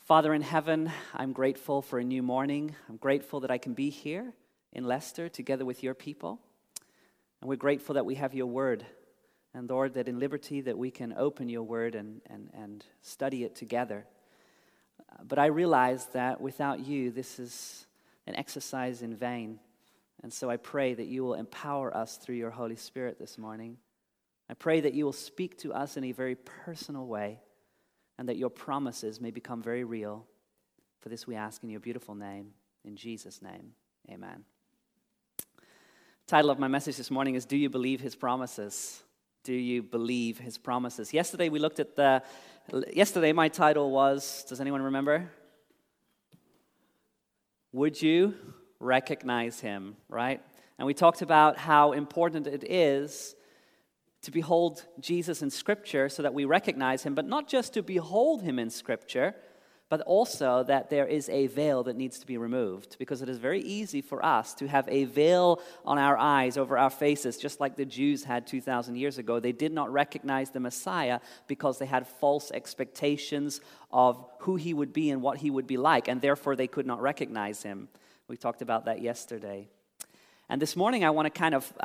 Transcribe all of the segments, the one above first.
Father in heaven, I'm grateful for a new morning. I'm grateful that I can be here in Leicester together with your people. And we're grateful that we have your word. And Lord, that in liberty that we can open your word and study it together. But I realize that without you, this is an exercise in vain. And so I pray that you will empower us through your Holy Spirit this morning. I pray that you will speak to us in a very personal way, and that your promises may become very real. For this we ask in your beautiful name, in Jesus' name, amen. The title of my message this morning is, Do You Believe His Promises? Do you believe his promises? Yesterday we looked at yesterday my title was, does anyone remember? Would you recognize him, right? And we talked about how important it is to behold Jesus in Scripture so that we recognize him, but not just to behold him in Scripture, but also that there is a veil that needs to be removed, because it is very easy for us to have a veil on our eyes, over our faces, just like the Jews had 2,000 years ago. They did not recognize the Messiah because they had false expectations of who he would be and what he would be like, and therefore they could not recognize him. We talked about that yesterday. And this morning I want to kind of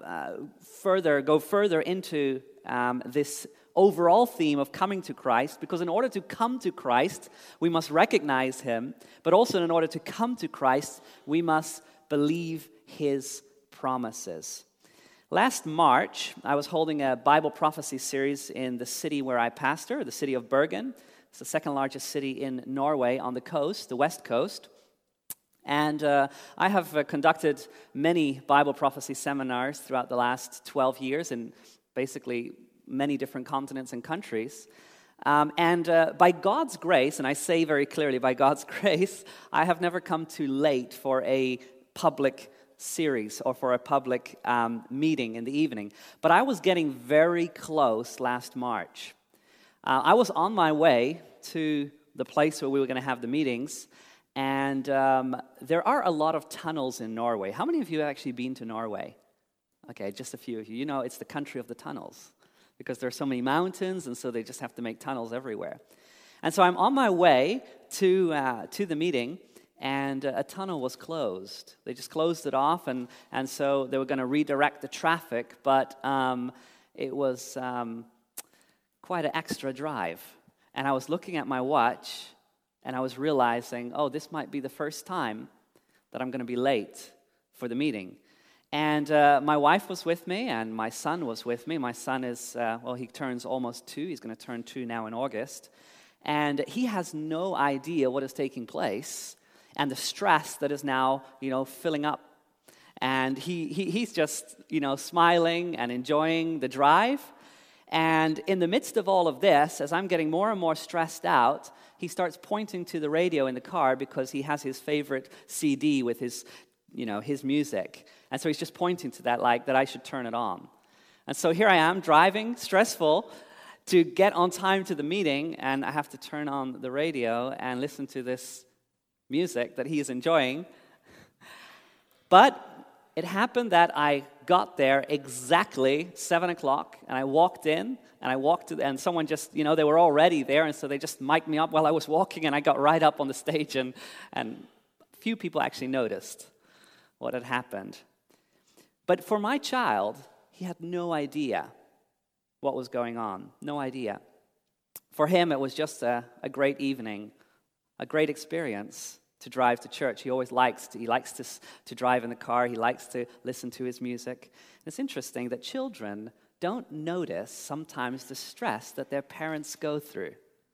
go further into this overall theme of coming to Christ, because in order to come to Christ, we must recognize him, but also in order to come to Christ, we must believe his promises. Last March, I was holding a Bible prophecy series in the city where I pastor, the city of Bergen. It's the second largest city in Norway on the coast, the west coast. And I have conducted many Bible prophecy seminars throughout the last 12 years in basically many different continents and countries. And by God's grace, and I say very clearly, by God's grace, I have never come too late for a public series or for a public meeting in the evening. But I was getting very close last March. I was on my way to the place where we were going to have the meetings. And there are a lot of tunnels in Norway. How many of you have actually been to Norway? Okay, just a few of you. You know, it's the country of the tunnels, because there are so many mountains, and so they just have to make tunnels everywhere. And so I'm on my way to the meeting, and a tunnel was closed. They just closed it off, and so they were going to redirect the traffic, but it was quite an extra drive. And I was looking at my watch, and I was realizing, this might be the first time that I'm going to be late for the meeting. And my wife was with me, and my son was with me. My son is, he turns almost 2. He's going to turn 2 now in August. And he has no idea what is taking place and the stress that is now, filling up. And he's just, smiling and enjoying the drive. And in the midst of all of this, as I'm getting more and more stressed out, he starts pointing to the radio in the car because he has his favorite CD with his music. And so he's just pointing to that, like that I should turn it on. And so here I am driving, stressful, to get on time to the meeting, and I have to turn on the radio and listen to this music that he is enjoying. But it happened that I got there exactly 7 o'clock, and I walked in, and someone just, they were already there, and so they just mic'd me up while I was walking, and I got right up on the stage, and few people actually noticed what had happened. But for my child, he had no idea what was going on, no idea. For him, it was just a great evening, a great experience to drive to church. He always likes to drive in the car. He likes to listen to his music. It's interesting that children don't notice sometimes the stress that their parents go through.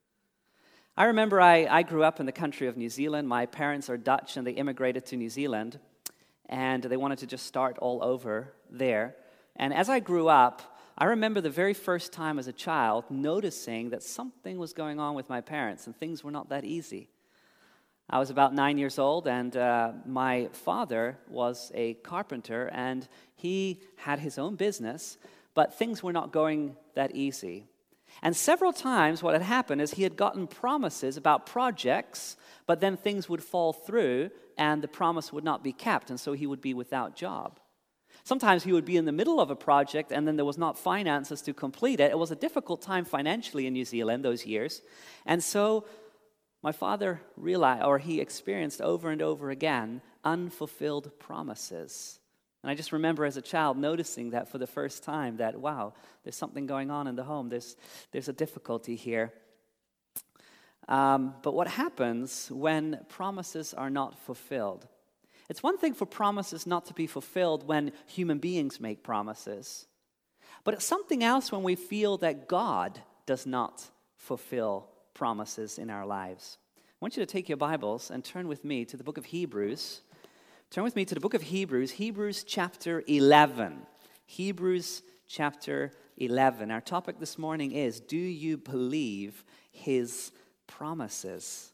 I remember I grew up in the country of New Zealand. My parents are Dutch, and they immigrated to New Zealand, and they wanted to just start all over there. And as I grew up, I remember the very first time as a child noticing that something was going on with my parents, and things were not that easy. I was about 9 years old, and my father was a carpenter, and he had his own business, but things were not going that easy. And several times what had happened is he had gotten promises about projects, but then things would fall through, and the promise would not be kept, and so he would be without job. Sometimes he would be in the middle of a project, and then there was not finances to complete it. It was a difficult time financially in New Zealand those years, and so my father realized, or he experienced over and over again, unfulfilled promises. And I just remember as a child noticing that for the first time, that, wow, there's something going on in the home. There's a difficulty here. But what happens when promises are not fulfilled? It's one thing for promises not to be fulfilled when human beings make promises. But it's something else when we feel that God does not fulfill promises in our lives. I want you to take your Bibles and turn with me to the book of Hebrews. Turn with me to the book of Hebrews, Hebrews chapter 11. Hebrews chapter 11. Our topic this morning is, do you believe his promises?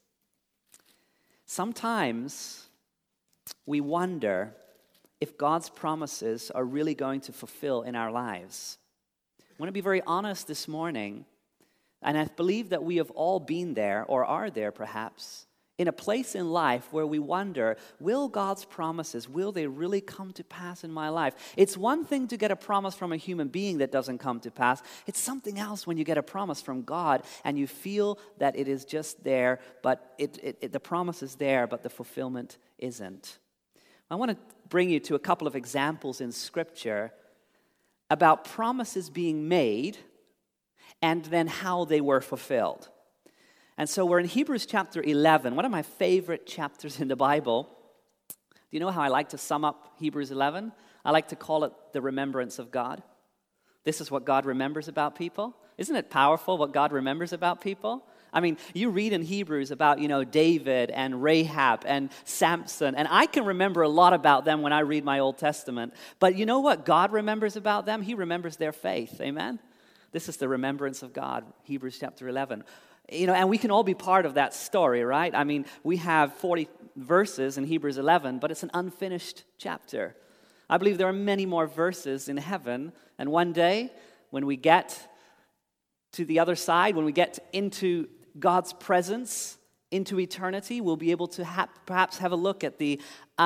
Sometimes we wonder if God's promises are really going to fulfill in our lives. I want to be very honest this morning, and I believe that we have all been there, or are there perhaps, in a place in life where we wonder, will God's promises, will they really come to pass in my life? It's one thing to get a promise from a human being that doesn't come to pass. It's something else when you get a promise from God and you feel that it is just there, but the promise is there, but the fulfillment isn't. I want to bring you to a couple of examples in Scripture about promises being made and then how they were fulfilled. And so we're in Hebrews chapter 11, one of my favorite chapters in the Bible. Do you know how I like to sum up Hebrews 11? I like to call it the remembrance of God. This is what God remembers about people. Isn't it powerful what God remembers about people? I mean, you read in Hebrews about, David and Rahab and Samson, and I can remember a lot about them when I read my Old Testament. But you know what God remembers about them? He remembers their faith. Amen? This is the remembrance of God, Hebrews chapter 11. And we can all be part of that story, right? I mean, we have 40 verses in Hebrews 11, but it's an unfinished chapter. I believe there are many more verses in heaven, and one day, when we get to the other side, when we get into God's presence, into eternity, we'll be able to perhaps have a look at the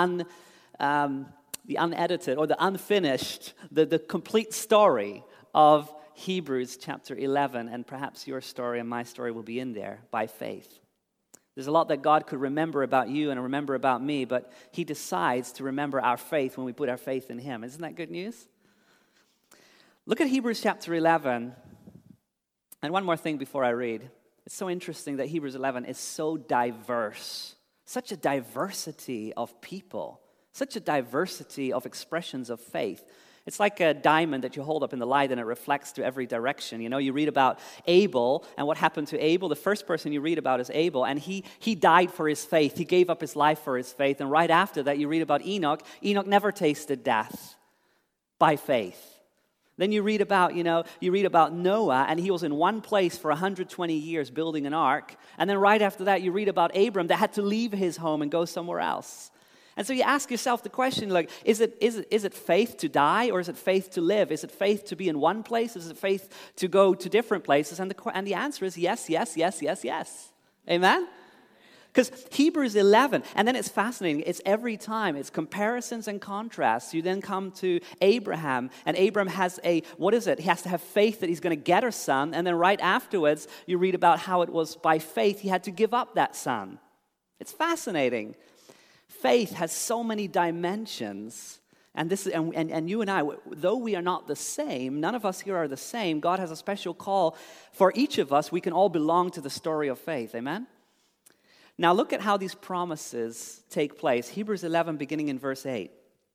unedited or the unfinished, the complete story of Hebrews chapter 11, and perhaps your story and my story will be in there by faith. There's a lot that God could remember about you and remember about me, but he decides to remember our faith when we put our faith in him. Isn't that good news? Look at Hebrews chapter 11. And one more thing before I read. It's so interesting that Hebrews 11 is so diverse. Such a diversity of people. Such a diversity of expressions of faith. It's like a diamond that you hold up in the light and it reflects to every direction. You read about Abel and what happened to Abel. The first person you read about is Abel, and he died for his faith. He gave up his life for his faith. And right after that, you read about Enoch. Enoch never tasted death by faith. Then you read about Noah, and he was in one place for 120 years building an ark. And then right after that, you read about Abram that had to leave his home and go somewhere else. And so you ask yourself the question, is it faith to die, or is it faith to live? Is it faith to be in one place? Is it faith to go to different places? And the answer is yes, yes, yes, yes, yes. Amen? Because Hebrews 11, and then it's fascinating. It's every time. It's comparisons and contrasts. You then come to Abraham, and Abraham has He has to have faith that he's going to get a son. And then right afterwards, you read about how it was by faith he had to give up that son. It's fascinating. Faith has so many dimensions, and you and I, though we are not the same, none of us here are the same. God has a special call for each of us. We can all belong to the story of faith. Amen? Now look at how these promises take place. Hebrews 11, beginning in verse 8.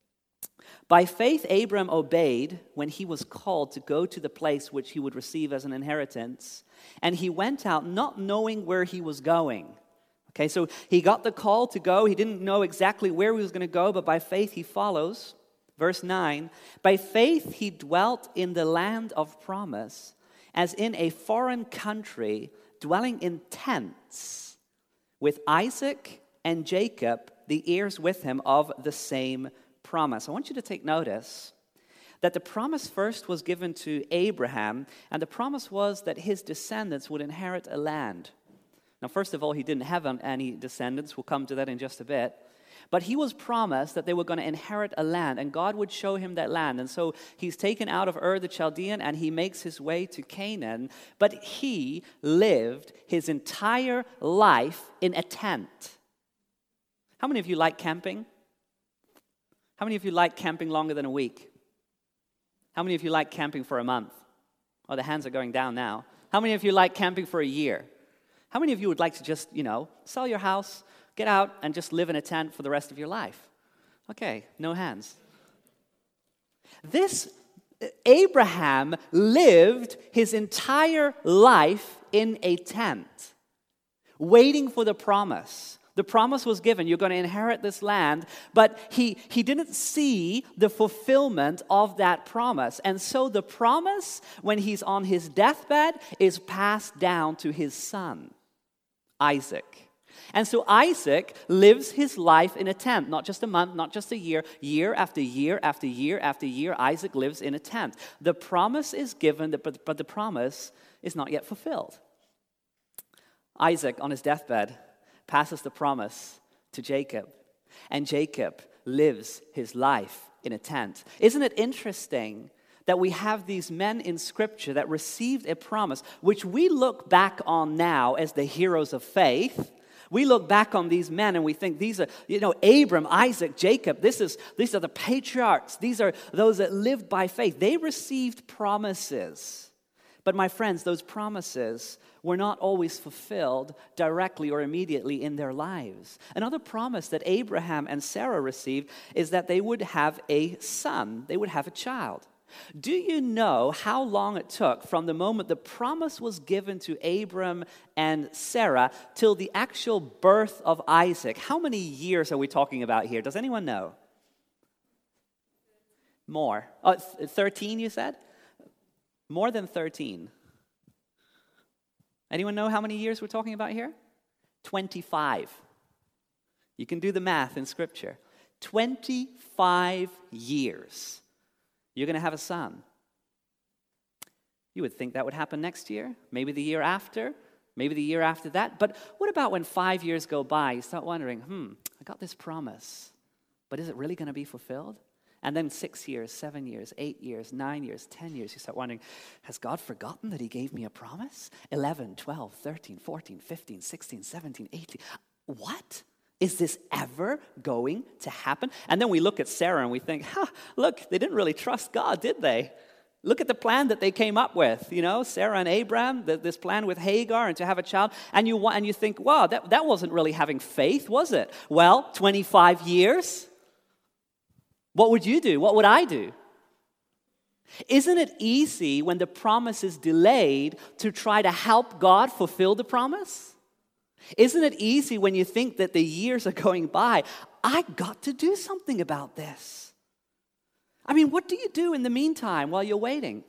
By faith Abram obeyed when he was called to go to the place which he would receive as an inheritance, and he went out not knowing where he was going. Okay, so he got the call to go. He didn't know exactly where he was going to go, but by faith he follows. Verse 9, by faith he dwelt in the land of promise, as in a foreign country, dwelling in tents, with Isaac and Jacob, the heirs with him of the same promise. I want you to take notice that the promise first was given to Abraham, and the promise was that his descendants would inherit a land. Now, first of all, he didn't have any descendants. We'll come to that in just a bit. But he was promised that they were going to inherit a land, and God would show him that land. And so he's taken out of Ur the Chaldean, and he makes his way to Canaan. But he lived his entire life in a tent. How many of you like camping? How many of you like camping longer than a week? How many of you like camping for a month? Oh, the hands are going down now. How many of you like camping for a year? How many of you would like to just, sell your house, get out, and just live in a tent for the rest of your life? Okay, no hands. Abraham lived his entire life in a tent, waiting for the promise. The promise was given, you're going to inherit this land, but he didn't see the fulfillment of that promise. And so the promise, when he's on his deathbed, is passed down to his son, Isaac. And so Isaac lives his life in a tent, not just a month, not just a year, year after year after year after year, Isaac lives in a tent. The promise is given, but the promise is not yet fulfilled. Isaac, on his deathbed, passes the promise to Jacob, and Jacob lives his life in a tent. Isn't it interesting that we have these men in Scripture that received a promise, which we look back on now as the heroes of faith? We look back on these men and we think these are, Abram, Isaac, Jacob, these are the patriarchs. These are those that lived by faith. They received promises. But my friends, those promises were not always fulfilled directly or immediately in their lives. Another promise that Abraham and Sarah received is that they would have a son. They would have a child. Do you know how long it took from the moment the promise was given to Abram and Sarah till the actual birth of Isaac? How many years are we talking about here? Does anyone know? More. 13, you said? More than 13. Anyone know how many years we're talking about here? 25. You can do the math in Scripture. 25 years. You're going to have a son. You would think that would happen next year, maybe the year after, maybe the year after that. But what about when 5 years go by? You start wondering, I got this promise, but is it really going to be fulfilled? And then 6 years, 7 years, 8 years, 9 years, 10 years, you start wondering, has God forgotten that he gave me a promise? 11, 12, 13, 14, 15, 16, 17, 18. What? Is this ever going to happen? And then we look at Sarah and we think, look, they didn't really trust God, did they? Look at the plan that they came up with, Sarah and Abraham, this plan with Hagar and to have a child. And you think, wow, that wasn't really having faith, was it? Well, 25 years. What would you do? What would I do? Isn't it easy when the promise is delayed to try to help God fulfill the promise? Isn't it easy when you think that the years are going by? I got to do something about this. I mean, what do you do in the meantime while you're waiting?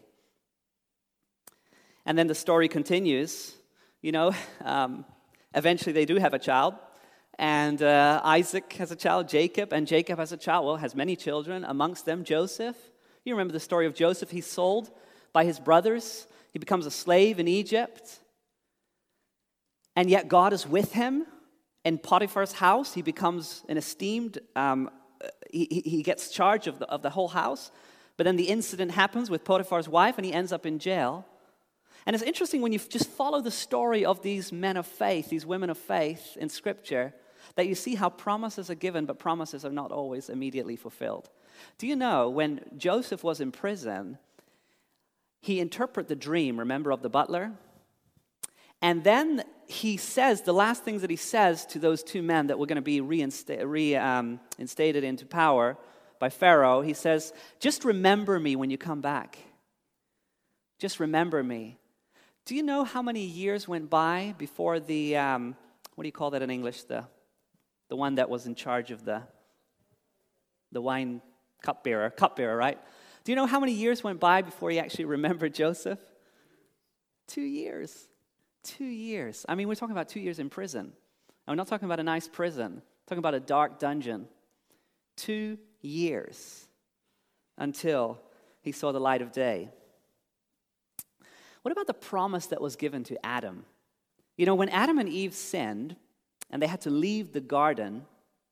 And then the story continues. Eventually they do have a child. And Isaac has a child, Jacob, and Jacob has a child, has many children, amongst them Joseph. You remember the story of Joseph. He's sold by his brothers. He becomes a slave in Egypt. And yet God is with him in Potiphar's house. He becomes an esteemed, he gets charge of the whole house. But then the incident happens with Potiphar's wife, and he ends up in jail. And it's interesting when you just follow the story of these men of faith, these women of faith in Scripture, that you see how promises are given, but promises are not always immediately fulfilled. Do you know, when Joseph was in prison, he interpreted the dream, remember, of the butler? And then he says, the last things that he says to those two men that were going to be reinstated into power by Pharaoh, he says, just remember me when you come back. Just remember me. Do you know how many years went by before the, what do you call that in English? The one that was in charge of the wine cupbearer, right? Do you know how many years went by before he actually remembered Joseph? 2 years. 2 years. I mean, we're talking about 2 years in prison. And we're not talking about a nice prison. We're talking about a dark dungeon. 2 years until he saw the light of day. What about the promise that was given to Adam? When Adam and Eve sinned and they had to leave the garden,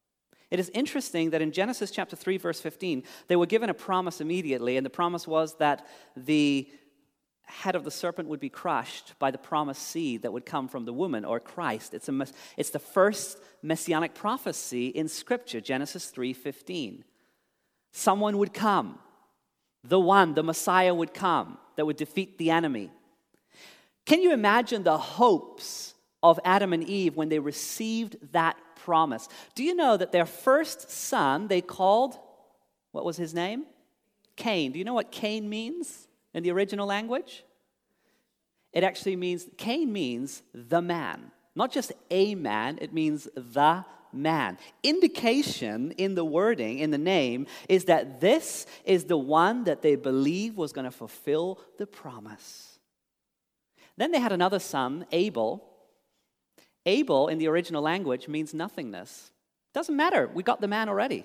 It is interesting that in Genesis chapter 3, verse 15, they were given a promise immediately, and the promise was that the head of the serpent would be crushed by the promised seed that would come from the woman, or Christ. It's the first messianic prophecy in Scripture, Genesis 3:15. Someone would come. The Messiah would come that would defeat the enemy. Can you imagine the hopes of Adam and Eve when they received that promise? Do you know that their first son they called, what was his name? Cain. Do you know what Cain means in the original language? It actually means, Cain means the man. Not just a man, it means the man. Indication in the wording, in the name, is that this is the one that they believe was going to fulfill the promise. Then they had another son, Abel. Abel, in the original language, means nothingness. Doesn't matter, we got the man already.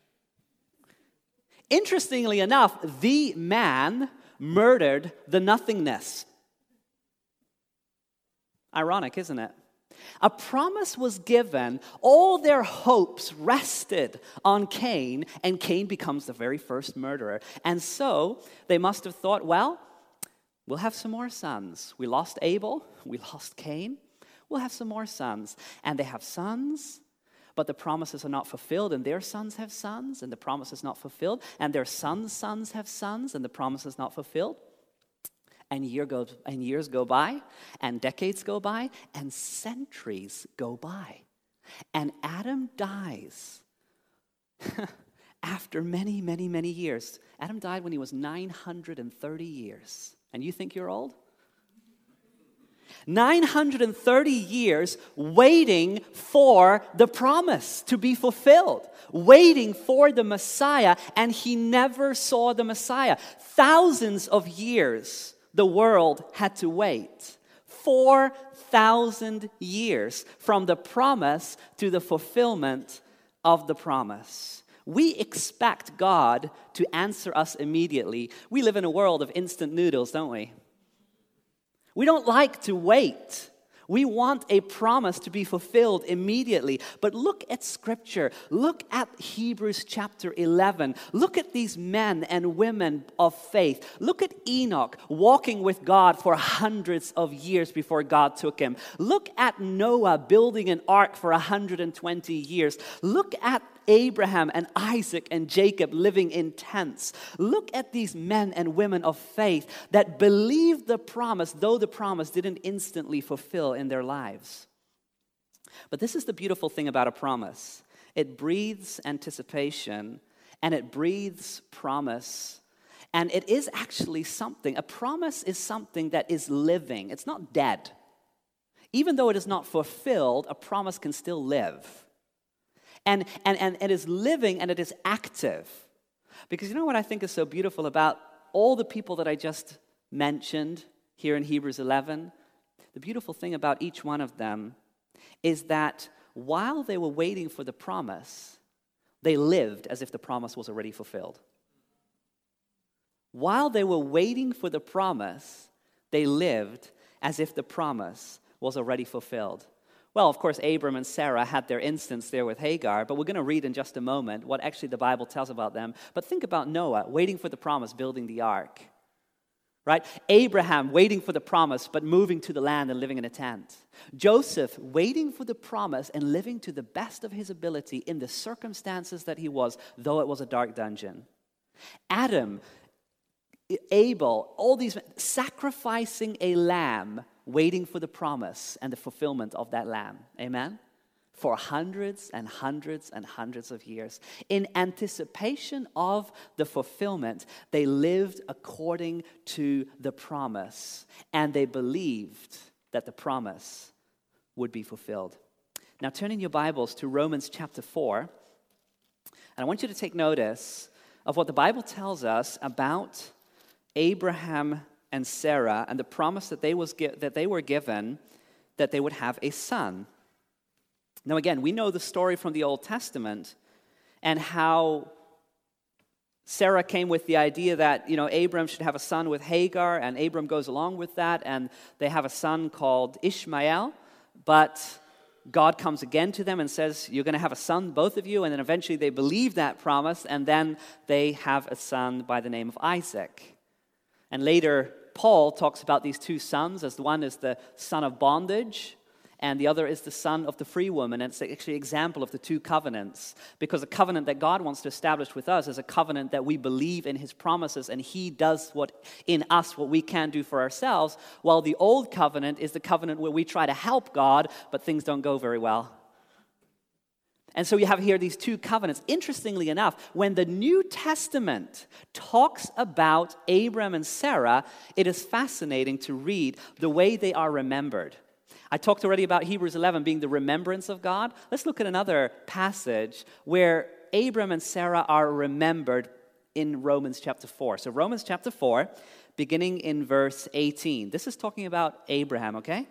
Interestingly enough, the man murdered the nothingness. Ironic, isn't it? A promise was given, all their hopes rested on Cain, and Cain becomes the very first murderer. And so they must have thought, well, we'll have some more sons. We lost Abel, we lost Cain, we'll have some more sons. And they have sons, but the promises are not fulfilled, and their sons have sons, and the promise is not fulfilled, and their sons' sons have sons, and the promise is not fulfilled. And years go by, and decades go by, and centuries go by. And Adam dies after many, many, many years. Adam died when he was 930 years. And you think you're old? 930 years waiting for the promise to be fulfilled, waiting for the Messiah, and he never saw the Messiah. Thousands of years the world had to wait. 4,000 years from the promise to the fulfillment of the promise. We expect God to answer us immediately. We live in a world of instant noodles, don't we? We don't like to wait. We want a promise to be fulfilled immediately. But look at Scripture. Look at Hebrews chapter 11. Look at these men and women of faith. Look at Enoch walking with God for hundreds of years before God took him. Look at Noah building an ark for 120 years. Look at Abraham and Isaac and Jacob living in tents. Look at these men and women of faith that believed the promise, though the promise didn't instantly fulfill in their lives. But this is the beautiful thing about a promise. It breathes anticipation, and it breathes promise. And it is actually something. A promise is something that is living. It's not dead. Even though it is not fulfilled, a promise can still live. And it is living, and it is active. Because you know what I think is so beautiful about all the people that I just mentioned here in Hebrews 11? The beautiful thing about each one of them is that while they were waiting for the promise, they lived as if the promise was already fulfilled. While they were waiting for the promise, they lived as if the promise was already fulfilled. Well, of course, Abram and Sarah had their instance there with Hagar, but we're going to read in just a moment what actually the Bible tells about them. But think about Noah, waiting for the promise, building the ark. Right? Abraham, waiting for the promise, but moving to the land and living in a tent. Joseph, waiting for the promise and living to the best of his ability in the circumstances that he was, though it was a dark dungeon. Adam, Abel, all these, sacrificing a lamb, waiting for the promise and the fulfillment of that lamb. Amen? For hundreds and hundreds and hundreds of years. In anticipation of the fulfillment, they lived according to the promise, and they believed that the promise would be fulfilled. Now turn in your Bibles to Romans chapter 4, and I want you to take notice of what the Bible tells us about Abraham and Sarah and the promise that they were given that they would have a son. Now again, we know the story from the Old Testament and how Sarah came with the idea that, Abram should have a son with Hagar, and Abram goes along with that, and they have a son called Ishmael. But God comes again to them and says, you're going to have a son, both of you, and then eventually they believe that promise, and then they have a son by the name of Isaac. And later, Paul talks about these two sons, as one is the son of bondage, and the other is the son of the free woman. And it's actually an example of the two covenants, because the covenant that God wants to establish with us is a covenant that we believe in his promises, and he does in us what we can't do for ourselves, while the old covenant is the covenant where we try to help God, but things don't go very well. And so you have here these two covenants. Interestingly enough, when the New Testament talks about Abram and Sarah, it is fascinating to read the way they are remembered. I talked already about Hebrews 11 being the remembrance of God. Let's look at another passage where Abram and Sarah are remembered in Romans chapter 4. So Romans chapter 4, beginning in verse 18. This is talking about Abraham, okay?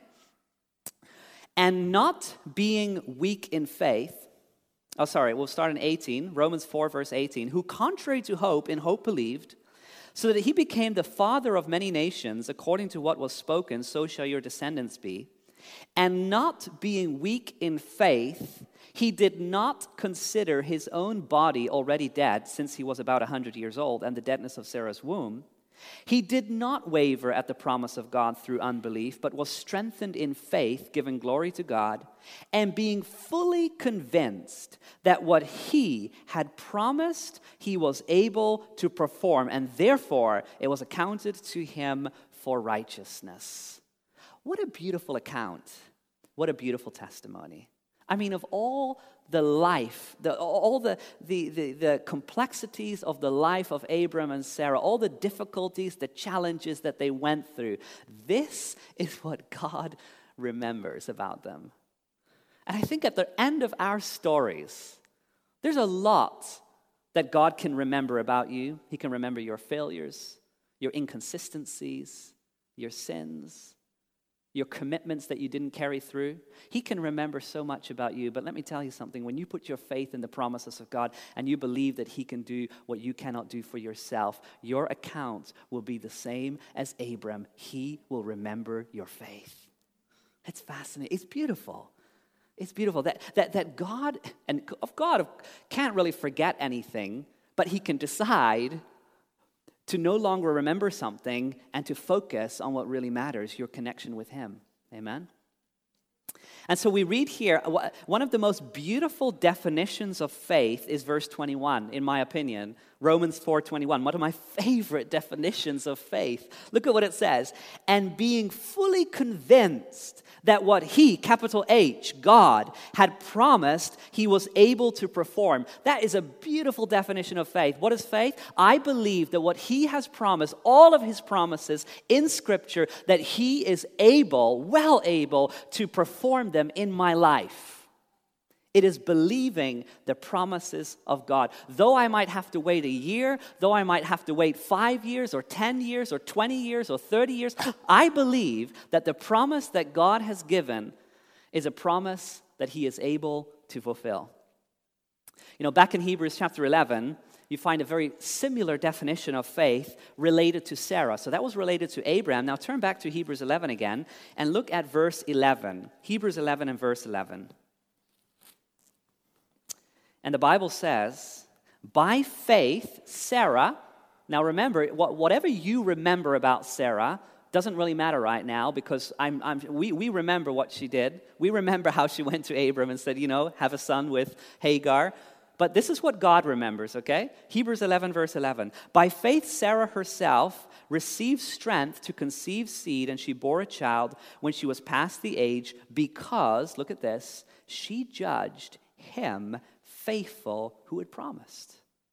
And not being weak in faith, we'll start in 18, Romans 4, verse 18, who contrary to hope, in hope believed, so that he became the father of many nations, according to what was spoken, so shall your descendants be. And not being weak in faith, he did not consider his own body already dead, since he was about 100 years old, and the deadness of Sarah's womb. He did not waver at the promise of God through unbelief, but was strengthened in faith, giving glory to God, and being fully convinced that what he had promised, he was able to perform, and therefore it was accounted to him for righteousness. What a beautiful account. What a beautiful testimony. I mean, of all the life, all the complexities of the life of Abram and Sarah, all the difficulties, the challenges that they went through, this is what God remembers about them. And I think at the end of our stories, there's a lot that God can remember about you. He can remember your failures, your inconsistencies, your sins, your commitments that you didn't carry through. He can remember so much about you. But let me tell you something. When you put your faith in the promises of God and you believe that he can do what you cannot do for yourself, your account will be the same as Abram. He will remember your faith. It's fascinating. It's beautiful. It's beautiful that God can't really forget anything, but he can decide to no longer remember something and to focus on what really matters, your connection with him. Amen? And so we read here, one of the most beautiful definitions of faith is verse 21, in my opinion. Romans 4:21, one of my favorite definitions of faith. Look at what it says. And being fully convinced that what he, capital H, God, had promised, he was able to perform. That is a beautiful definition of faith. What is faith? I believe that what he has promised, all of his promises in Scripture, that he is able, well able, to perform them in my life. It is believing the promises of God. Though I might have to wait a year, though I might have to wait 5 years or 10 years or 20 years or 30 years, I believe that the promise that God has given is a promise that he is able to fulfill. You know, back in Hebrews chapter 11, you find a very similar definition of faith related to Sarah. So that was related to Abraham. Now turn back to Hebrews 11 again and look at verse 11. Hebrews 11 and verse 11. And the Bible says, by faith, Sarah, now remember, whatever you remember about Sarah doesn't really matter right now, because we remember what she did. We remember how she went to Abram and said, have a son with Hagar. But this is what God remembers, okay? Hebrews 11, verse 11. By faith, Sarah herself received strength to conceive seed, and she bore a child when she was past the age, because, look at this, she judged him faithful who had promised.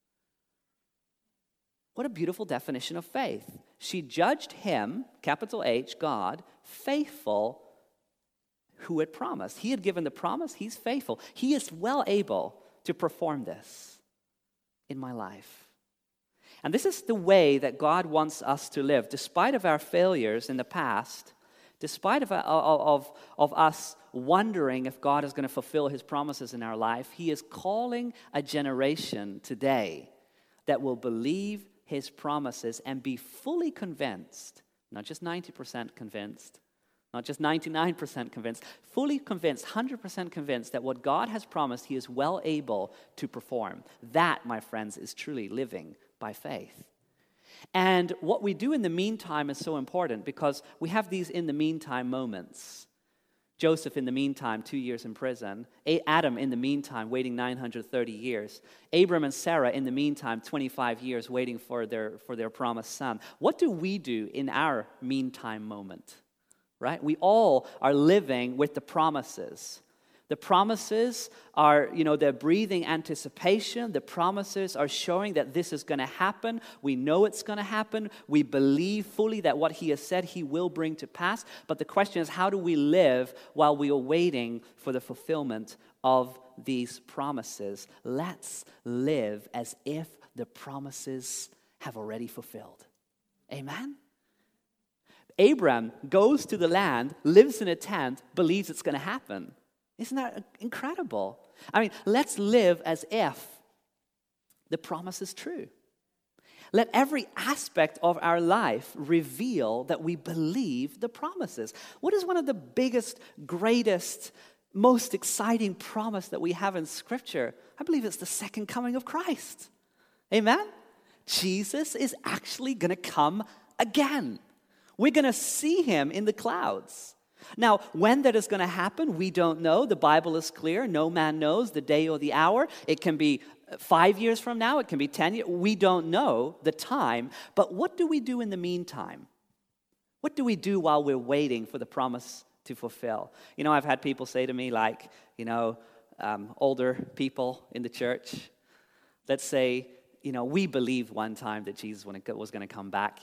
What a beautiful definition of faith. She judged him, capital H, God, faithful who had promised. He had given the promise. He's faithful. He is well able to perform this in my life. And this is the way that God wants us to live. Despite of our failures in the past, despite of us wondering if God is going to fulfill his promises in our life, he is calling a generation today that will believe his promises and be fully convinced, not just 90% convinced, Not just 99% convinced, fully convinced, 100% convinced that what God has promised, he is well able to perform. That, my friends, is truly living by faith. And what we do in the meantime is so important because we have these in the meantime moments. Joseph in the meantime, 2 years in prison. Adam in the meantime, waiting 930 years. Abram and Sarah in the meantime, 25 years waiting for their promised son. What do we do in our meantime moment? Right? We all are living with the promises. The promises are, they're breathing anticipation. The promises are showing that this is going to happen. We know it's going to happen. We believe fully that what he has said he will bring to pass. But the question is, how do we live while we are waiting for the fulfillment of these promises? Let's live as if the promises have already fulfilled. Amen? Abram goes to the land, lives in a tent, believes it's going to happen. Isn't that incredible? I mean, let's live as if the promise is true. Let every aspect of our life reveal that we believe the promises. What is one of the biggest, greatest, most exciting promise that we have in Scripture? I believe it's the second coming of Christ. Amen? Jesus is actually going to come again. We're going to see him in the clouds. Now, when that is going to happen, we don't know. The Bible is clear. No man knows the day or the hour. It can be 5 years from now. It can be 10 years. We don't know the time. But what do we do in the meantime? What do we do while we're waiting for the promise to fulfill? I've had people say to me like, older people in the church, let's say, we believed one time that Jesus was going to come back,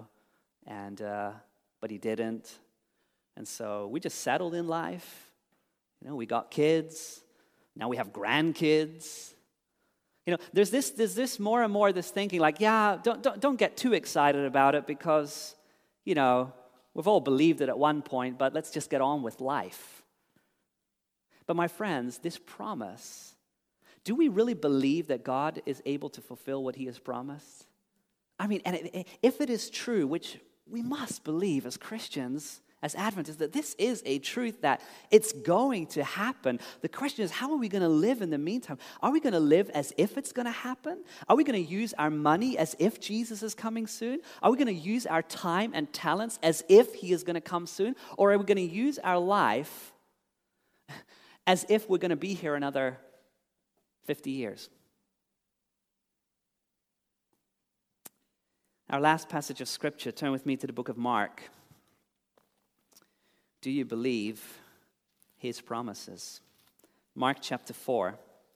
but he didn't. And so we just settled in life. We got kids. Now we have grandkids. There's this more and more this thinking like, yeah, don't get too excited about it because, we've all believed it at one point, but let's just get on with life. But my friends, this promise, do we really believe that God is able to fulfill what he has promised? I mean, and if it is true, which we must believe as Christians, as Adventists, that this is a truth that it's going to happen. The question is, how are we going to live in the meantime? Are we going to live as if it's going to happen? Are we going to use our money as if Jesus is coming soon? Are we going to use our time and talents as if he is going to come soon? Or are we going to use our life as if we're going to be here another 50 years? Our last passage of Scripture, turn with me to the book of Mark. Do you believe his promises? Mark chapter 4.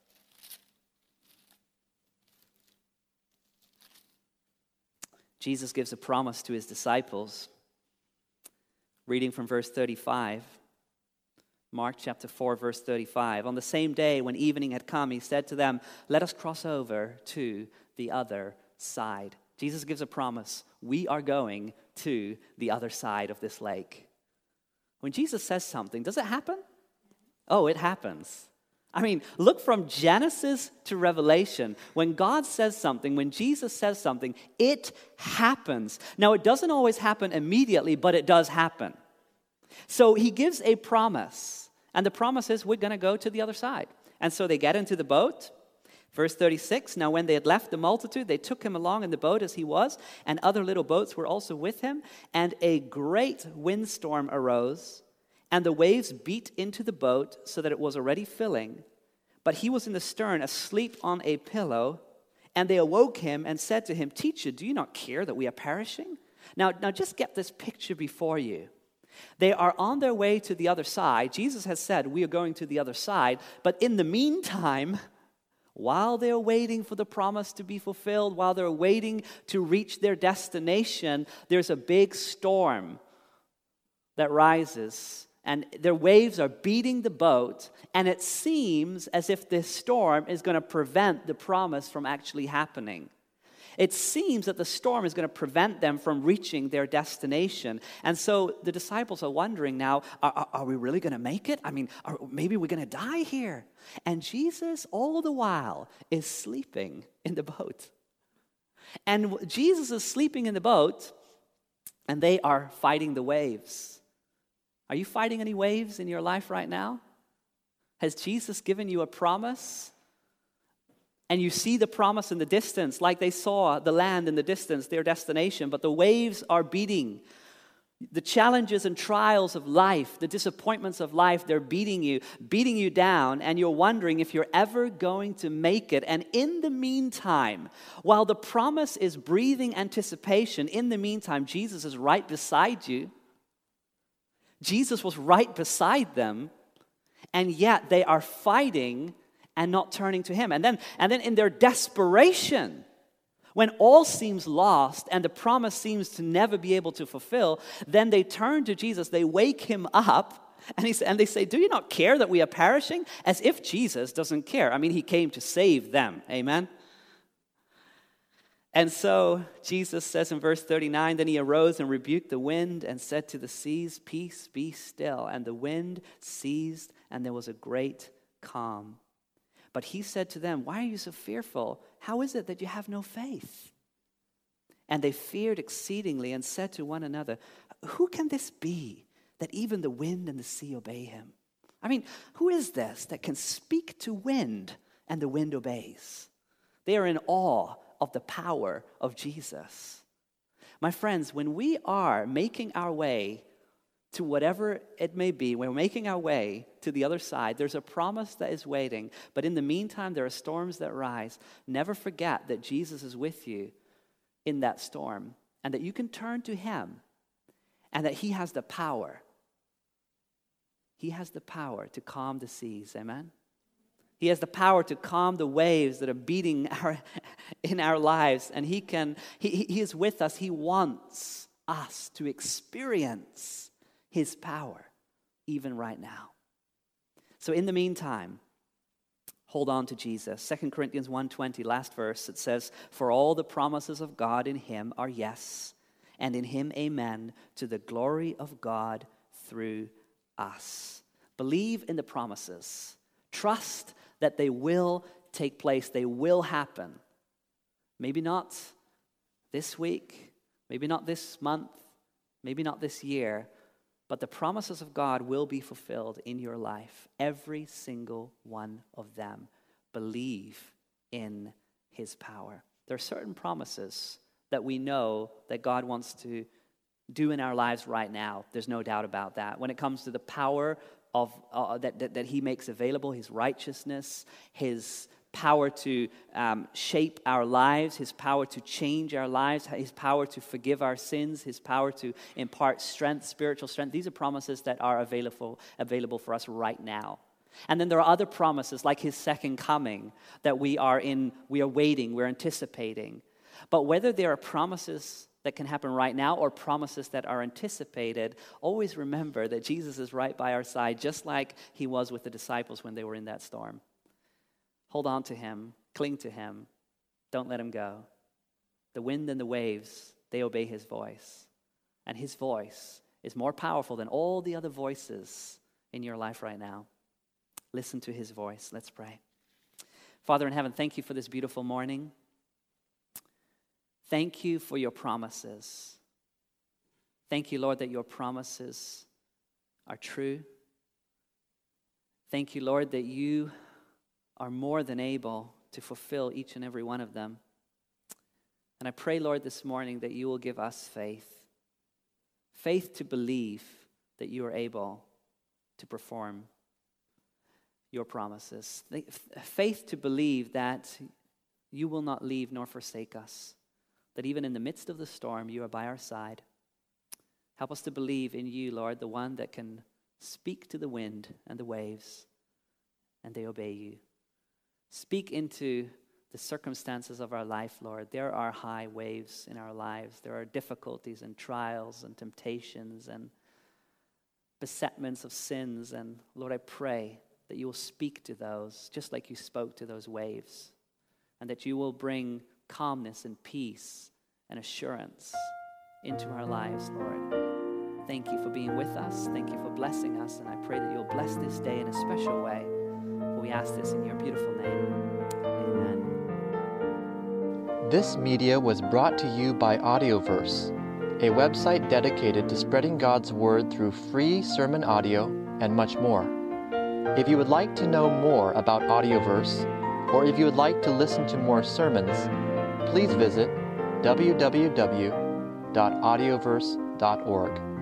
Jesus gives a promise to his disciples. Reading from verse 35. Mark chapter 4, verse 35. On the same day when evening had come, he said to them, "Let us cross over to the other side." Jesus gives a promise. We are going to the other side of this lake. When Jesus says something, does it happen? Oh, it happens. I mean, look from Genesis to Revelation. When God says something, when Jesus says something, it happens. Now, it doesn't always happen immediately, but it does happen. So he gives a promise, and the promise is we're going to go to the other side. And so they get into the boat. Verse 36, now when they had left the multitude, they took him along in the boat as he was, and other little boats were also with him. And a great windstorm arose, and the waves beat into the boat so that it was already filling. But he was in the stern, asleep on a pillow. And they awoke him and said to him, "Teacher, do you not care that we are perishing?" Now just get this picture before you. They are on their way to the other side. Jesus has said, we are going to the other side. But in the meantime, while they're waiting for the promise to be fulfilled, while they're waiting to reach their destination, there's a big storm that rises, and their waves are beating the boat, and it seems as if this storm is going to prevent the promise from actually happening. It seems that the storm is going to prevent them from reaching their destination. And so the disciples are wondering now, are we really going to make it? I mean, maybe we're going to die here. And Jesus, all the while, is sleeping in the boat. And Jesus is sleeping in the boat, and they are fighting the waves. Are you fighting any waves in your life right now? Has Jesus given you a promise? And you see the promise in the distance, like they saw the land in the distance, their destination, but the waves are beating. The challenges and trials of life, the disappointments of life, they're beating you down, and you're wondering if you're ever going to make it. And in the meantime, while the promise is breathing anticipation, in the meantime, Jesus is right beside you. Jesus was right beside them, and yet they are fighting and not turning to him. And then in their desperation, when all seems lost and the promise seems to never be able to fulfill, then they turn to Jesus, they wake him up, and they say, do you not care that we are perishing? As if Jesus doesn't care. I mean, he came to save them. Amen? And so Jesus says in verse 39, then he arose and rebuked the wind and said to the seas, peace, be still. And the wind ceased, and there was a great calm. But he said to them, why are you so fearful? How is it that you have no faith? And they feared exceedingly and said to one another, who can this be that even the wind and the sea obey him? I mean, who is this that can speak to wind and the wind obeys? They are in awe of the power of Jesus. My friends, when we are making our way to whatever it may be, when we're making our way to the other side, there's a promise that is waiting. But in the meantime, there are storms that rise. Never forget that Jesus is with you in that storm, and that you can turn to him, and that he has the power. He has the power to calm the seas. Amen? He has the power to calm the waves that are beating in our lives. And he is with us. He wants us to experience his power even right now. So in the meantime, hold on to Jesus. 2 Corinthians 1:20, last verse, it says, for all the promises of God in him are yes, and in him amen, to the glory of God through us. Believe in the promises. Trust that they will take place. They will happen. Maybe not this week, maybe not this month, maybe not this year, but the promises of God will be fulfilled in your life. Every single one of them. Believe in his power. There are certain promises that we know that God wants to do in our lives right now. There's no doubt about that. When it comes to the power of that he makes available, his righteousness, his power to shape our lives, his power to change our lives, his power to forgive our sins, his power to impart strength, spiritual strength. These are promises that are available for us right now. And then there are other promises like his second coming that we are waiting, we're anticipating. But whether there are promises that can happen right now or promises that are anticipated, always remember that Jesus is right by our side, just like he was with the disciples when they were in that storm. Hold on to him, cling to him, don't let him go. The wind and the waves, they obey his voice. And his voice is more powerful than all the other voices in your life right now. Listen to his voice. Let's pray. Father in heaven, thank you for this beautiful morning. Thank you for your promises. Thank you, Lord, that your promises are true. Thank you, Lord, that you are more than able to fulfill each and every one of them. And I pray, Lord, this morning that you will give us faith. Faith to believe that you are able to perform your promises. Faith to believe that you will not leave nor forsake us. That even in the midst of the storm, you are by our side. Help us to believe in you, Lord, the one that can speak to the wind and the waves, and they obey you. Speak into the circumstances of our life, Lord. There are high waves in our lives. There are difficulties and trials and temptations and besetments of sins. And Lord, I pray that you will speak to those just like you spoke to those waves, and that you will bring calmness and peace and assurance into our lives, Lord. Thank you for being with us. Thank you for blessing us. And I pray that you'll bless this day in a special way. For we ask this in your beautiful name. Amen. This media was brought to you by Audioverse, a website dedicated to spreading God's Word through free sermon audio and much more. If you would like to know more about Audioverse, or if you would like to listen to more sermons, please visit www.audioverse.org.